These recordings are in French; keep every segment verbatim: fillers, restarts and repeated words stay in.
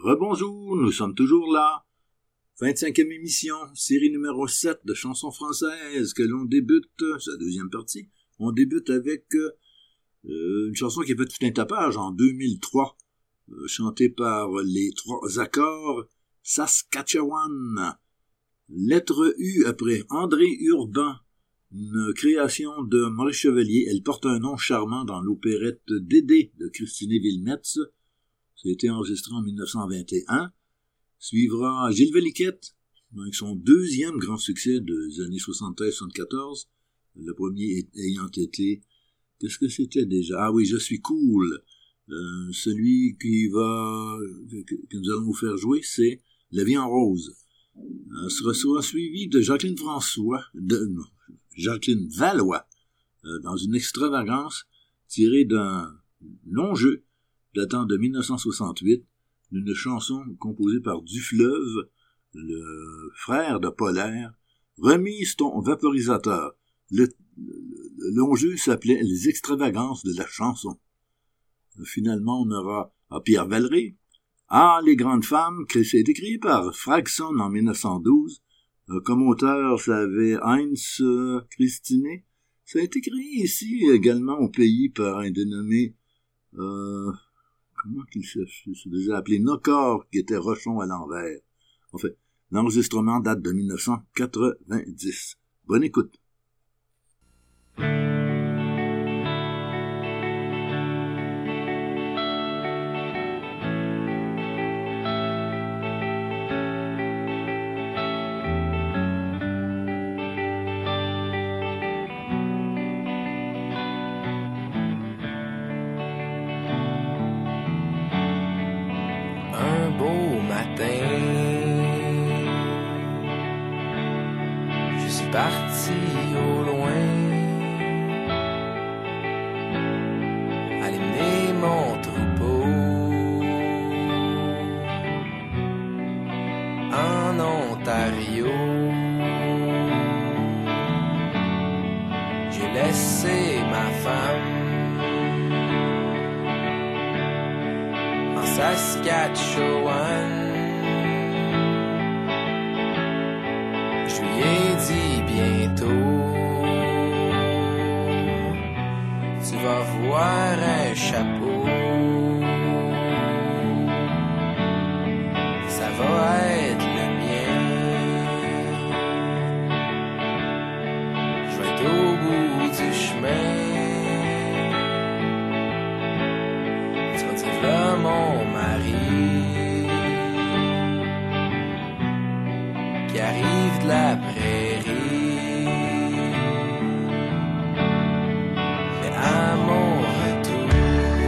Rebonjour, nous sommes toujours là. vingt-cinquième émission, série numéro sept de chansons françaises que l'on débute, sa deuxième partie. On débute avec euh, une chanson qui a fait tout un tapage en deux mille trois, euh, chantée par les Trois Accords, Saskatchewan. Lettre U après André Urbain, une création de Maurice Chevalier. Elle porte un nom charmant dans l'opérette Dédé de Christine Vilmetz. Ça a été enregistré en dix-neuf cent vingt et un. Suivra Gilles Velliquette, avec son deuxième grand succès des années soixante-treize soixante-quatorze. Le premier ayant été... Qu'est-ce que c'était déjà? Ah oui, Je suis cool. Euh, celui qui va... que, que nous allons vous faire jouer, c'est La vie en rose. Euh, sera, sera suivi de Jacqueline François, de non, Jacqueline Valois, euh, dans une extravagance tirée d'un long jeu datant de dix-neuf cent soixante-huit, d'une chanson composée par Dufleuve, le frère de Polaire, Remise ton vaporisateur. Le, le, le long jeu s'appelait Les extravagances de la chanson. Finalement, on aura à Pierre Valery, Ah, les grandes femmes, que c'est écrit par Fragson en dix-neuf cent douze. Euh, comme auteur, ça avait Heinz euh, Christine. Ça a été créé ici également au pays par un dénommé... Euh, comment qu'il se, se faisait appeler Nocor, qui était Rochon à l'envers. En fait, l'enregistrement date de dix-neuf cent quatre-vingt-dix. Bonne écoute. Je suis parti au loin, aller mener mon troupeau en Ontario. J'ai laissé ma femme en Saskatchewan. Je lui ai dit bientôt, tu vas voir un chapeau, ça va être le mien. Je vais être au bout du chemin, tu vas dire là mon mari qui arrive de la prairie. Mais à mon retour,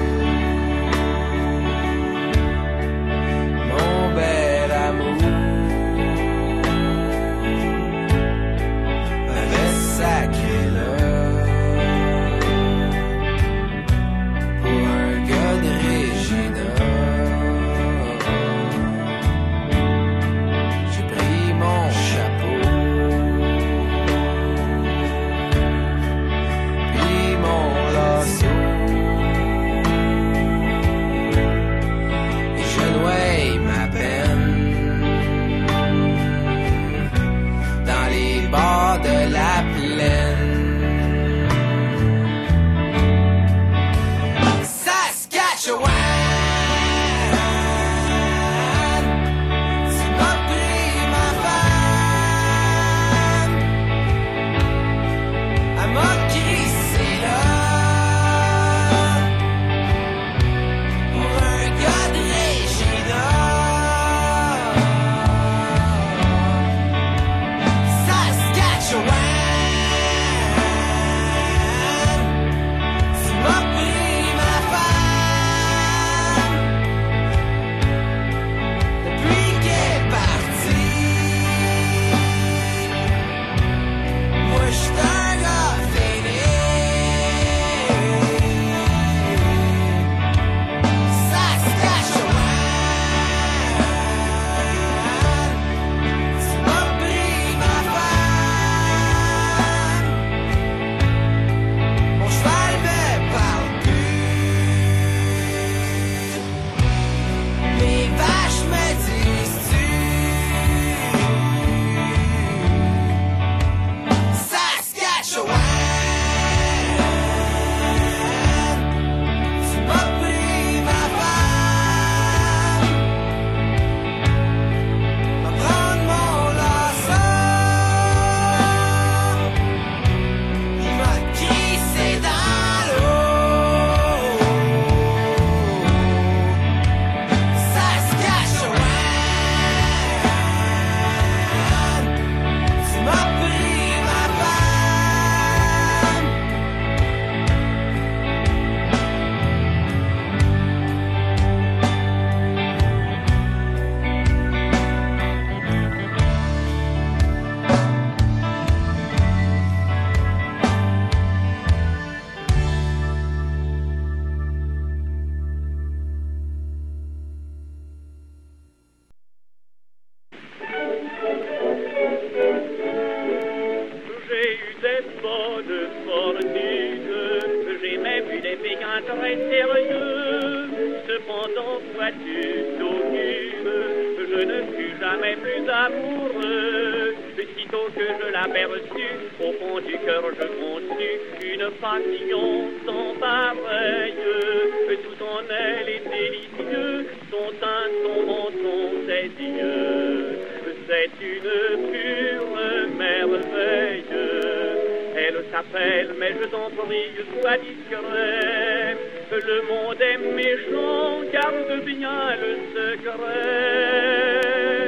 mon bel amour m'avait sacré là pour un gars de Regina. J'ai pris mon chapeau cependant, vois-tu, t'occupe, je ne fus jamais plus amoureux. Sitôt que je l'aperçus, au fond du cœur je conçus une passion sans pareille. Tout en elle est délicieux, son teint, son menton, ses yeux. C'est une pure merveille. Elle s'appelle, mais je t'en prie, sois discret. Le monde est méchant, garde bien le secret.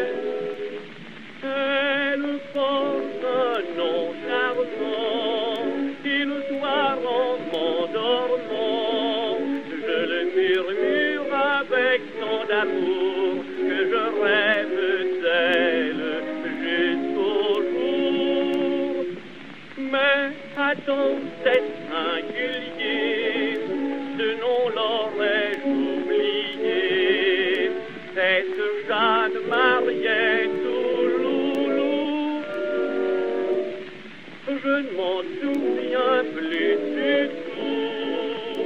Elle porte un nom charmant, et le soir en m'endormant, je le murmure avec tant d'amour que je rêve d'elle jusqu'au jour. Mais attends, c'est singulier, ce nom l'aurais-je oublié. C'est ce Jeanne Mariette Touloulou. Je ne m'en souviens plus du tout.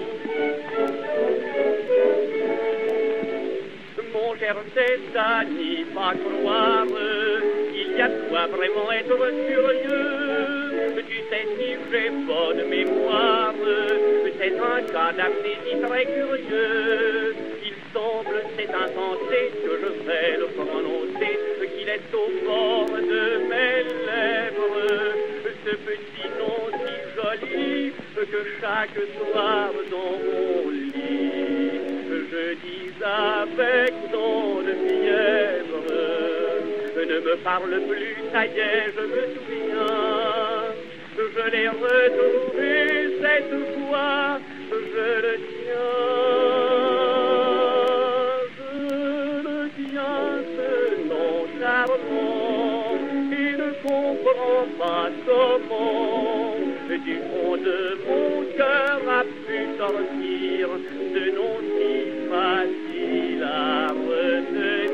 Mon cher César, n'y pas croire, il y a de quoi vraiment être curieux. Tu sais si j'ai bonne mémoire, c'est un cas d'amnésie très curieux. Il semble, c'est insensé, que je vais le prononcer, qu'il est au bord de mes lèvres. Ce petit nom si joli, que chaque soir dans mon lit, je dis avec tant de fièvre. Ne me parle plus, ça y est, je me souviens. Je l'ai retrouvé cette fois, je le tiens. Je le tiens, ce nom charmant, et ne comprends pas comment du fond de mon cœur a pu sortir ce nom si facile à retenir.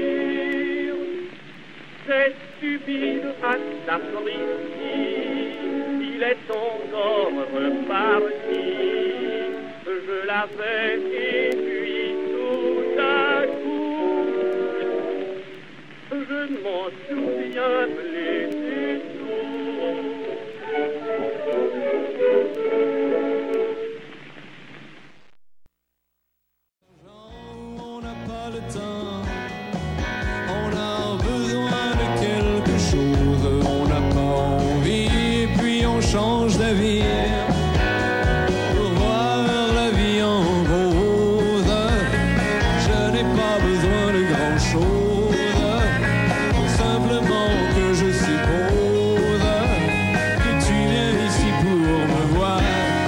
C'est stupide à sapristi, il est encore reparti. Je l'avais et puis tout à coup, je ne m'en souviens plus du tout. On n'a pas le temps, on a besoin de quelque chose, on n'a pas envie et puis on change d'avis pour voir la vie en rose. Je n'ai pas besoin de grand chose, simplement que je suppose que tu viens ici pour me voir.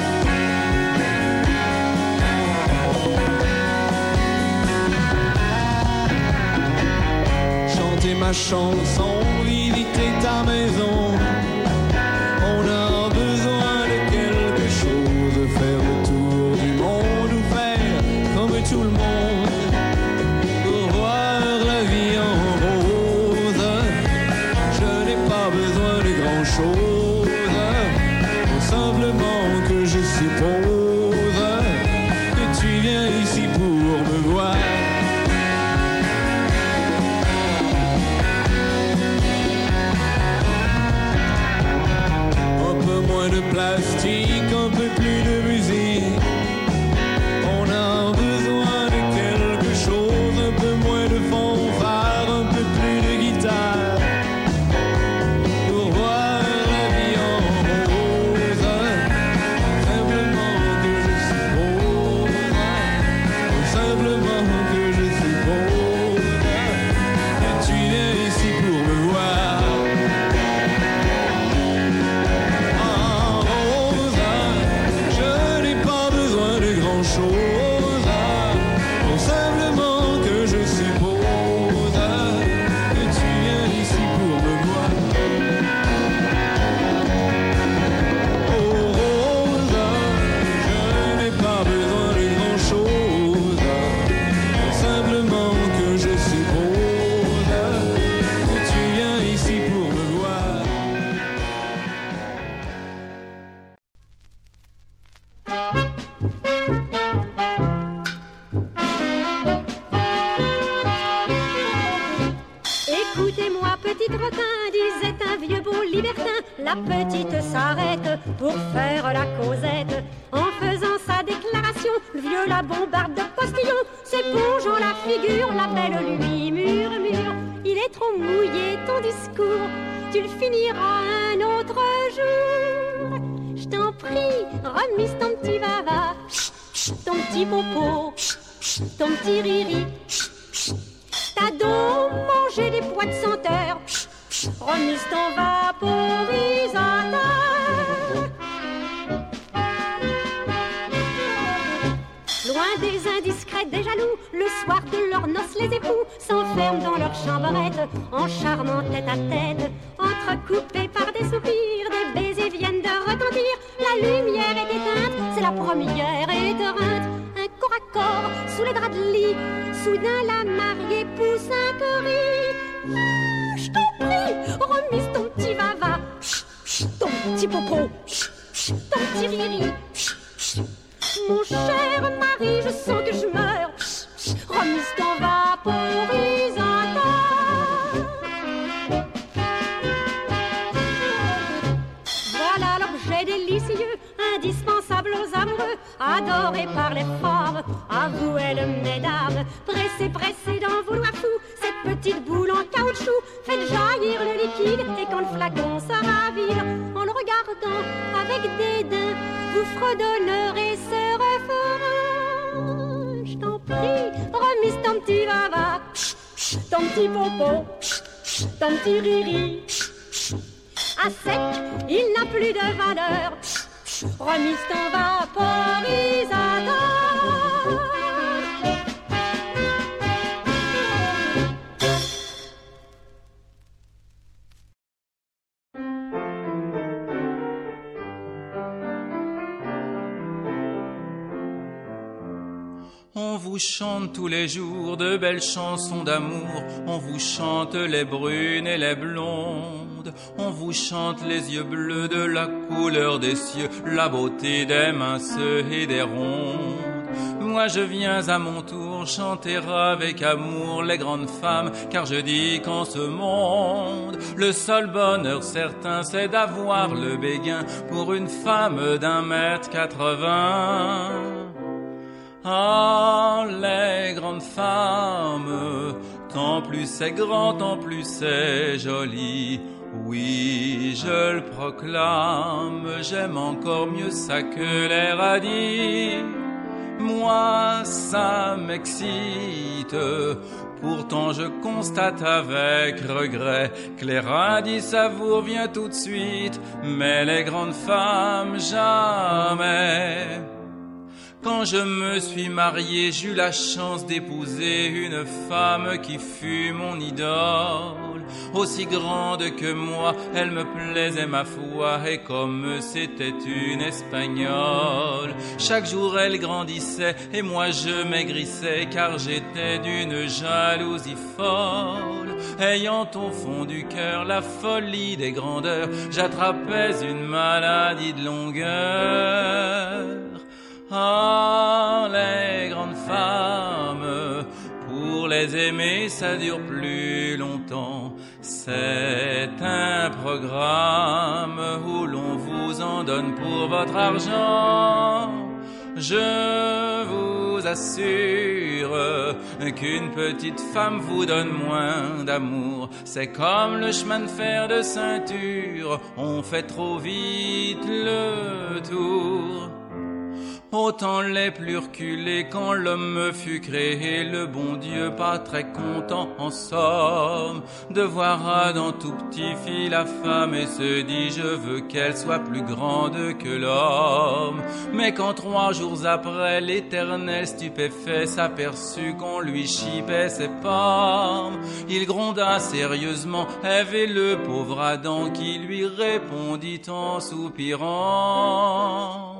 Chanter ma chanson, visiter ta maison. On a besoin de quelque chose, faire le tour du monde ou faire comme tout le monde pour voir la vie en rose. Je n'ai pas besoin de grand chose, simplement que je suppose que tu viens ici pour me voir. De plastique, un peu plus de musique. On a besoin de quelque chose, un peu moins de fanfare, un peu plus de guitare pour voir la vie en rose. Simplement que je suppose, simplement que je suppose que tu viens ici pour me voir. Je La petite s'arrête pour faire la causette. En faisant sa déclaration, le vieux la bombarde de postillons. S'épongeant la figure, la belle lui murmure: il est trop mouillé ton discours, tu le finiras un autre jour. Je t'en prie, remise ton petit vava, ton petit popo, ton petit riri. T'as donc mangé des pois de senteur, remise ton vaporisateur. Loin des indiscrets, des jaloux, le soir de leurs noces, les époux s'enferment dans leur chambrette, en charmant tête à tête, entrecoupés par des soupirs, des baisers viennent de retentir. La lumière est éteinte, c'est la première éteinte. Un corps à corps, sous les draps de lit, soudain la mariée pousse un cri. Ah, je t'en prie, remise ton petit vava, ton petit popo, ton petit riri. Mon cher mari, je sens que je meurs, remise ton vaporisateur. Voilà l'objet délicieux, indispensable aux amoureux, adoré par les femmes, avouez-le mesdames. Pressez, pressez d'en vouloir fou, cette petite boule en caoutchouc, faites jaillir le liquide, et quand le flacon sera vide, en le regardant avec dédain, vous fredonnerez ce refrain. Je t'en prie, remise ton petit vava, ton petit popo, ton petit riri. À sec, il n'a plus de valeur, remise ton vaporisateur. On vous chante tous les jours de belles chansons d'amour, on vous chante les brunes et les blondes, on vous chante les yeux bleus de la couleur des cieux, la beauté des minces et des rondes. Moi je viens à mon tour chanter avec amour les grandes femmes, car je dis qu'en ce monde, le seul bonheur certain c'est d'avoir le béguin pour une femme d'un mètre quatre-vingts. Ah, les grandes femmes, tant plus c'est grand, tant plus c'est joli. Oui, je le proclame, j'aime encore mieux ça que les radis. Moi, ça m'excite, pourtant je constate avec regret que les radis savourent bien tout de suite, mais les grandes femmes jamais. Quand je me suis marié, j'eus la chance d'épouser une femme qui fut mon idole. Aussi grande que moi, elle me plaisait ma foi, et comme c'était une Espagnole. Chaque jour elle grandissait, et moi je maigrissais, car j'étais d'une jalousie folle. Ayant au fond du cœur la folie des grandeurs, j'attrapais une maladie de longueur. Ah, les grandes femmes, pour les aimer ça dure plus longtemps. C'est un programme où l'on vous en donne pour votre argent. Je vous assure qu'une petite femme vous donne moins d'amour. C'est comme le chemin de fer de ceinture, on fait trop vite le tour. Autant les plus reculés quand l'homme fut créé, le bon Dieu pas très content en somme de voir Adam tout petit fit la femme et se dit je veux qu'elle soit plus grande que l'homme. Mais quand trois jours après l'Éternel stupéfait s'aperçut qu'on lui chipait ses pommes, il gronda sérieusement Ève et le pauvre Adam qui lui répondit en soupirant.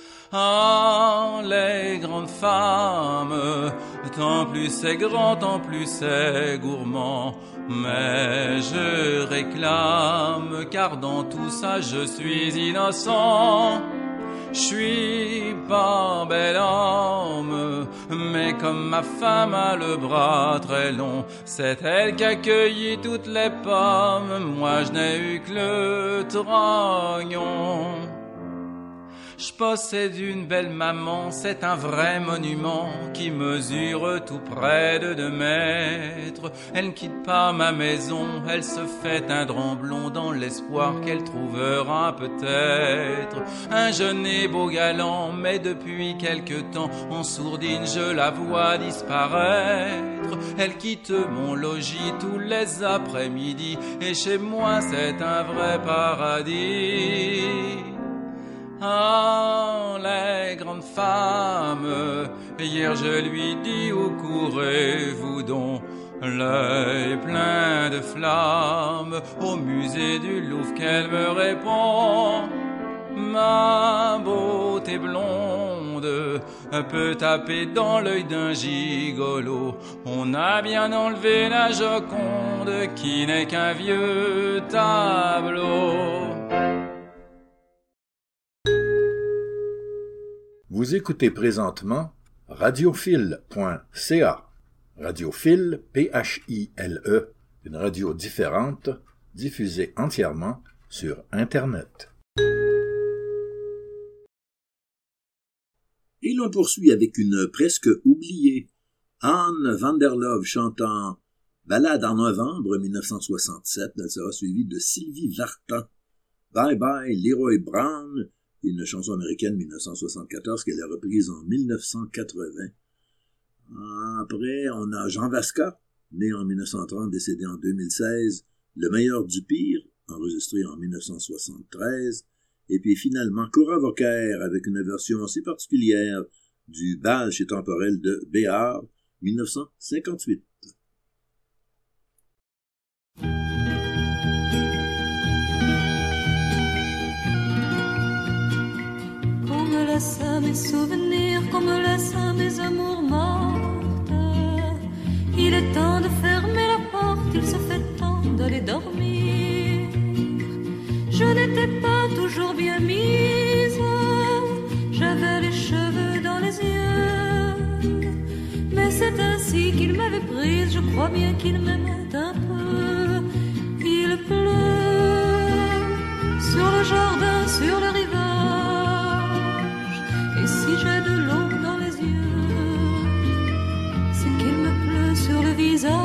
Ah, les grandes femmes, tant plus c'est grand, tant plus c'est gourmand. Mais je réclame, car dans tout ça je suis innocent. Je suis pas bel homme, mais comme ma femme a le bras très long, c'est elle qui a cueilli toutes les pommes, moi je n'ai eu que le trognon. Je possède une belle maman, c'est un vrai monument qui mesure tout près de deux mètres. Elle ne quitte pas ma maison, elle se fait un tremblon dans l'espoir qu'elle trouvera peut-être un jeune et beau galant. Mais depuis quelque temps, en sourdine, je la vois disparaître. Elle quitte mon logis tous les après-midi et chez moi c'est un vrai paradis. Ah, les grandes femmes, hier je lui dis où courez-vous donc, l'œil plein de flammes, au musée du Louvre qu'elle me répond. Ma beauté blonde peut taper dans l'œil d'un gigolo. On a bien enlevé la Joconde qui n'est qu'un vieux tableau. Vous écoutez présentement radiophile point c a. Radiophile, P H I L E, une radio différente, diffusée entièrement sur Internet. Et l'on poursuit avec une presque oubliée. Anne van der Love chantant Ballade en novembre dix-neuf cent soixante-sept, elle sera suivie de Sylvie Vartan. Bye Bye Leroy Brown, une chanson américaine dix-neuf cent soixante-quatorze qu'elle a reprise en dix-neuf cent quatre-vingts. Après, on a Jean Vasca, né en dix-neuf cent trente, décédé en deux mille seize, Le meilleur du pire, enregistré en dix-neuf cent soixante-treize, et puis finalement Cora Vauquer avec une version assez particulière du bal chez Temporel de Béard, dix-neuf cent cinquante-huit. Laisse mes souvenirs, comme laisse mes amours mortes. Il est temps de fermer la porte, il se fait temps d'aller dormir. Je n'étais pas toujours bien mise, j'avais les cheveux dans les yeux, mais c'est ainsi qu'il m'avait prise, je crois bien qu'il m'aimait un peu. Il pleut sur le jardin, sur le rivage. Et si j'ai de l'eau dans les yeux, c'est qu'il me pleut sur le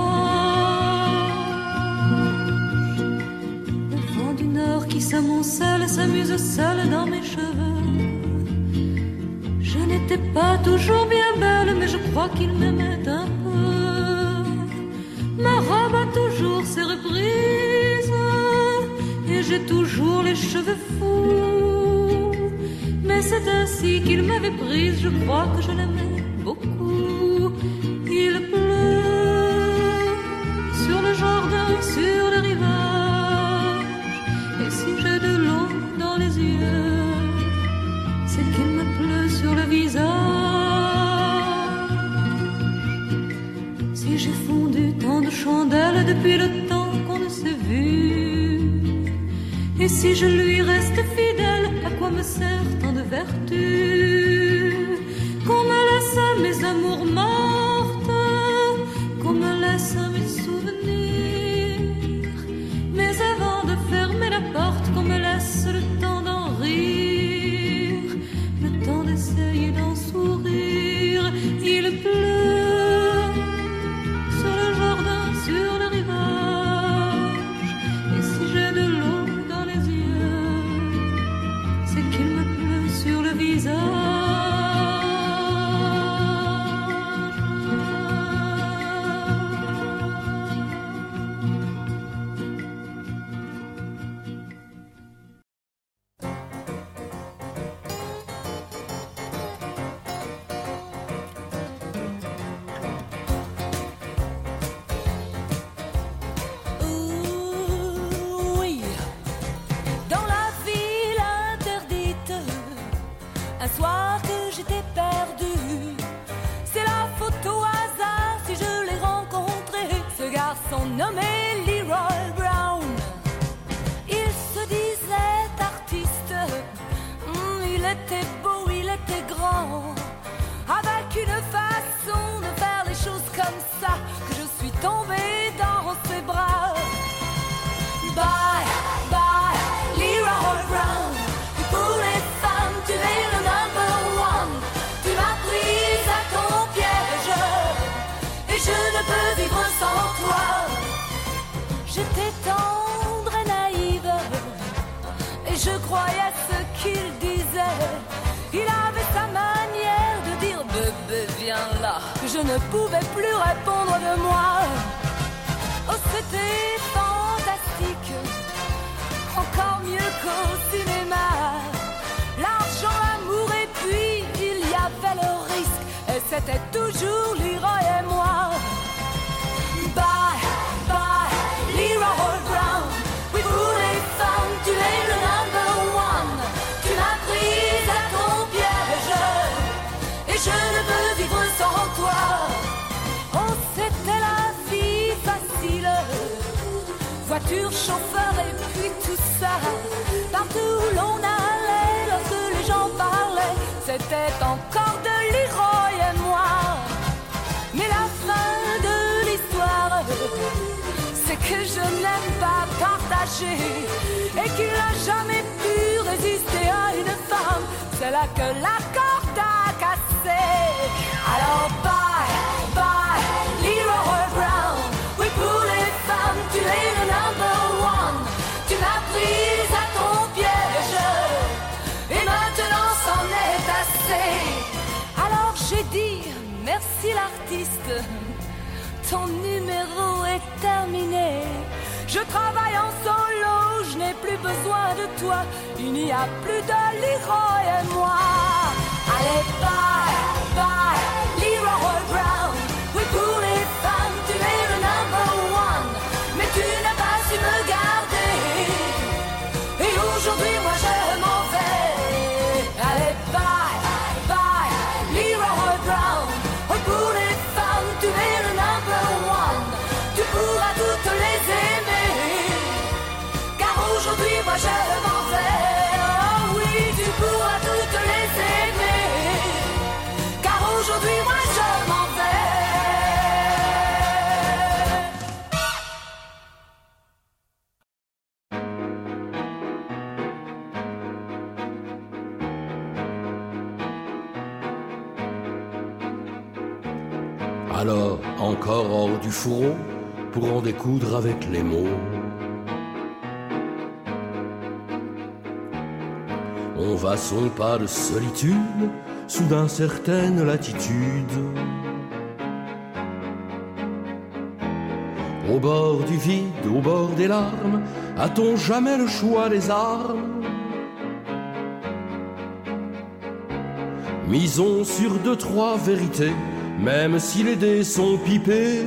visage. Le vent du nord qui s'amoncelle s'amuse seul dans mes cheveux. Je n'étais pas toujours bien belle, mais je crois qu'il m'aimait un peu. Ma robe a toujours ses reprises, et j'ai toujours les cheveux fous. Mais c'est ainsi qu'il m'avait prise, je crois que je l'aimais beaucoup. Il pleut sur le jardin, sur le rivage, et si j'ai de l'eau dans les yeux, c'est qu'il me pleut sur le visage. Si j'ai fondu tant de chandelles depuis le temps qu'on ne s'est vu, et si je lui reste fidèle, à quoi me sert tant de vertu? Qu'on me laisse mes amours mortes, qu'on me laisse mes souvenirs, mais avant de fermer la porte, qu'on me laisse le temps d'en rire, le temps d'essayer d'en sourire. Il pleut sur le jardin, sur le rivage, et si j'ai de l'eau dans les yeux, c'est qu'il me pleut sur le visage. Nommé Leroy Brown, il se disait artiste, mmh, il était beau. comme ça que je suis tombée dans ses bras. Bye, bye, Leroy Brown. Pour les femmes, tu es le number one. Tu m'as prise à ton piège et je ne peux vivre sans toi. J'étais tendre et naïve et je croyais ce qu'il disait. Il avait sa manière de dire bébé viens là. Je ne pouvais plus répondre de moi. Oh c'était fantastique, encore mieux qu'au cinéma. L'argent, l'amour et puis il y avait le risque. Et c'était toujours Leroy et moi. Bye, bye, Leroy Brown. Oui pour les femmes tu es le number one. Tu m'as prise à ton piège et je ne peux vivre sans toi. Oh c'était la vie facile, voiture, chauffeur et puis tout ça. Partout où l'on allait, lorsque les gens parlaient, c'était encore de Leroy et moi. Mais la fin de l'histoire, c'est que je n'aime pas partager et qu'il n'a jamais pu résister à une femme. C'est là que la corde a cassé. Alors bye, bye, Leroy Brown. Oui pour les femmes, tu es le number one. Tu m'as prise à ton piège et maintenant c'en est assez. Alors j'ai dit merci l'artiste, ton numéro est terminé. Je travaille en solo, je n'ai plus besoin de toi. Il n'y a plus de Leroy et moi. Allez bye, bye, Leroy Brown. Oui pour les femmes, tu es le number one. Mais tu n'as pas su me garder. Et aujourd'hui moi je m'en vais. Allez bye, bye, Leroy Brown. Oui pour les femmes, tu es le number one. Tu pourras toutes les aimer. Car aujourd'hui moi je m'en vais. Oh oui, tu pourras toutes les aimer. Car aujourd'hui moi je m'en vais. Alors, encore hors du fourreau, pour en découdre avec les mots. On va son pas de solitude, soudain certaine latitude. Au bord du vide, au bord des larmes, a-t-on jamais le choix des armes? Misons sur deux, trois vérités, même si les dés sont pipés.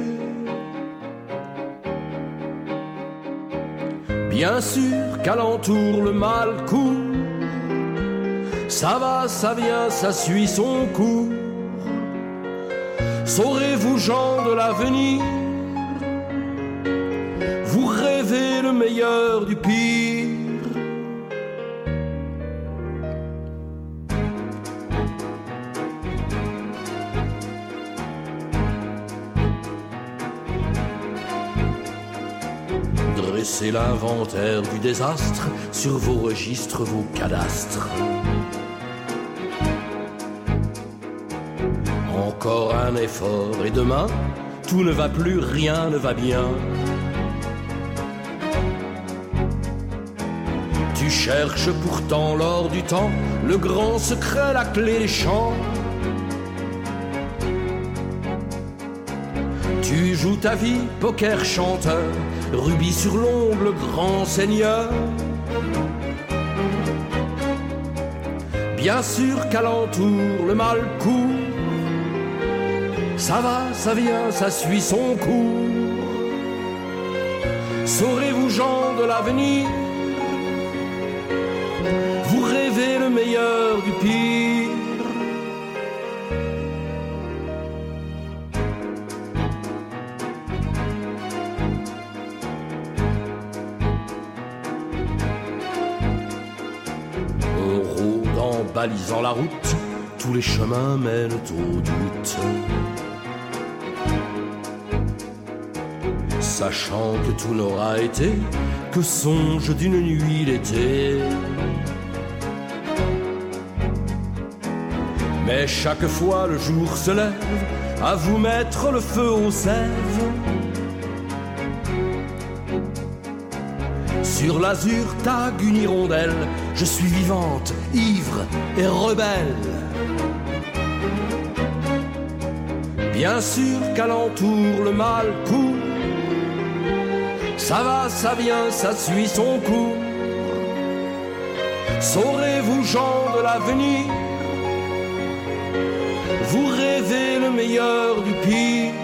Bien sûr qu'alentour le mal court, ça va, ça vient, ça suit son cours. Saurez-vous gens de l'avenir, vous rêvez le meilleur du pire. Dressez l'inventaire du désastre sur vos registres, vos cadastres. Encore un effort et demain, tout ne va plus, rien ne va bien. Tu cherches pourtant l'or du temps, le grand secret, la clé des champs. Tu joues ta vie, poker chanteur, rubis sur l'ongle, grand seigneur. Bien sûr qu'alentour le mal court, ça va, ça vient, ça suit son cours. Saurez-vous gens de l'avenir, vous rêvez le meilleur du pire. Balisant la route, tous les chemins mènent au doute. sachant que tout n'aura été que songe d'une nuit d'été. Mais chaque fois le jour se lève à vous mettre le feu aux sèves. Sur l'azur tague une hirondelle, je suis vivante, ivre et rebelle. Bien sûr qu'alentour le mal court, ça va, ça vient, ça suit son cours. Saurez-vous gens de l'avenir, vous rêvez le meilleur du pire.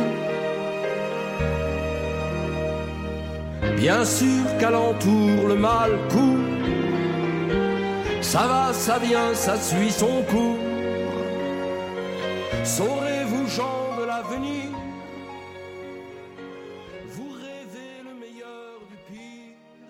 Bien sûr qu'alentour le mal court, ça va, ça vient, ça suit son cours. Saurez-vous gens de l'avenir, vous rêvez le meilleur du pire.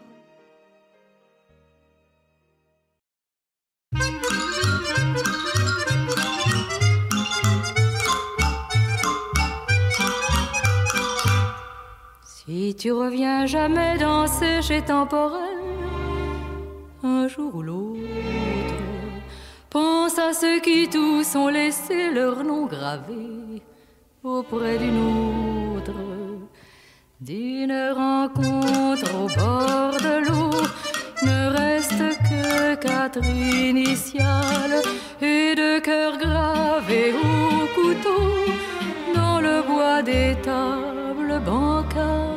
Si tu reviens jamais danser chez Temporel, un jour ou l'autre, pense à ceux qui tous ont laissé leur nom gravé auprès d'une autre. D'une rencontre au bord de l'eau, ne reste que quatre initiales et deux cœurs gravés au couteau dans le bois des tables bancales.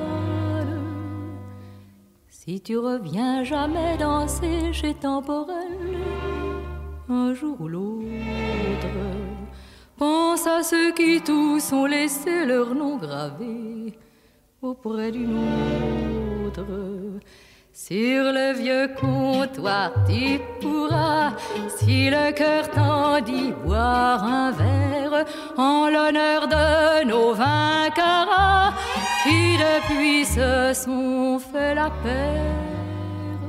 Si tu reviens jamais danser chez Temporel, un jour ou l'autre, pense à ceux qui tous ont laissé leur nom gravé auprès d'une autre. Sur le vieux comptoir tu pourras, si le cœur t'en dit, boire un verre en l'honneur de nos vainqueurs qui depuis se sont fait la paire.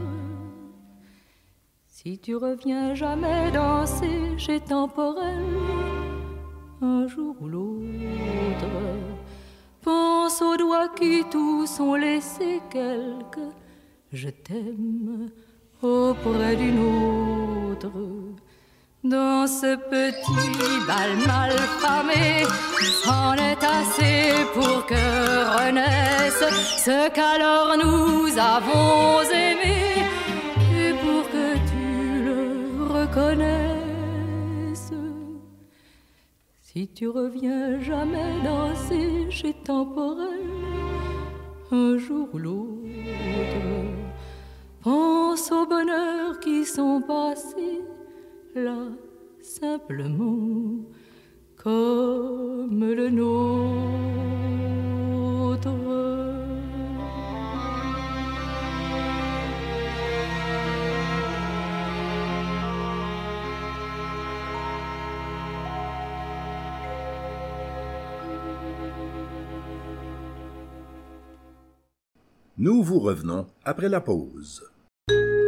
Si tu reviens jamais danser chez Temporel, un jour ou l'autre, pense aux doigts qui tous ont laissé quelques je t'aime auprès d'une autre. Dans ce petit bal mal famé, c'en est assez pour que renaisse ce qu'alors nous avons aimé, et pour que tu le reconnaisses. Si tu reviens jamais danser chez Temporel, un jour ou l'autre, pense aux bonheurs qui sont passés là simplement comme le nôtre. Nous vous revenons après la pause.